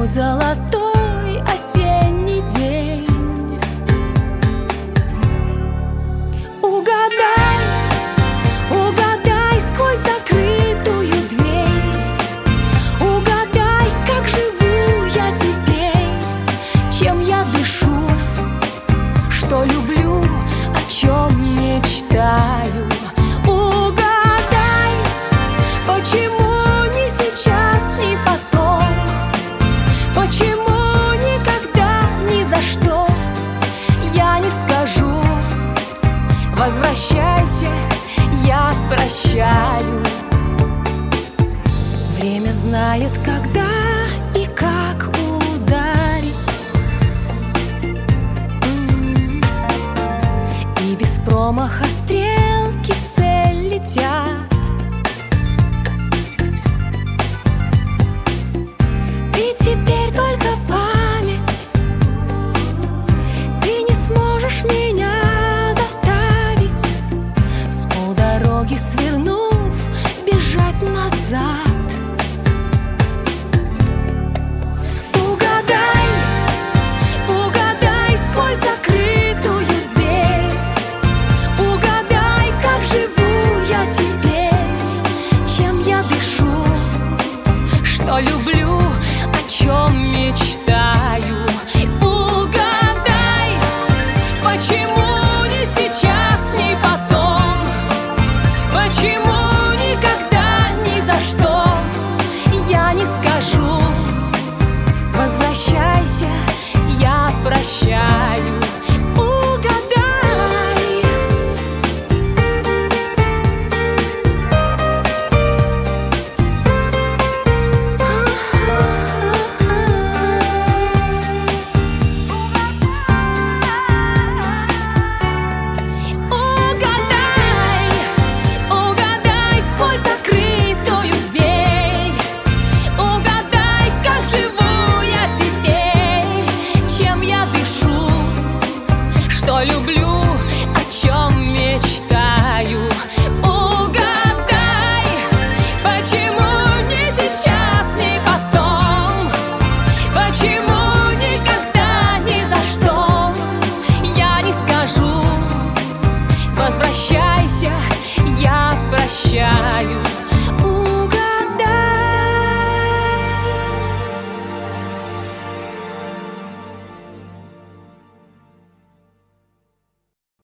тот золотой осенний день. Угадай, угадай сквозь закрытую дверь, угадай, как живу я теперь, чем я дышу, что люблю, о чем мечтаю. Угадай, почему не сейчас, ни потом, почему никогда, ни за что я не скажу: возвращайся, я прощаю. Время знает, когда и как ударить, и без промаха стрелки в цель летят. Ты теперь только память, ты не сможешь меня заставить, с полдороги свернув, бежать назад. Угадай, угадай сквозь закрытую дверь, угадай, как живу я теперь, чем я дышу, что люблю, о чем мечтаю.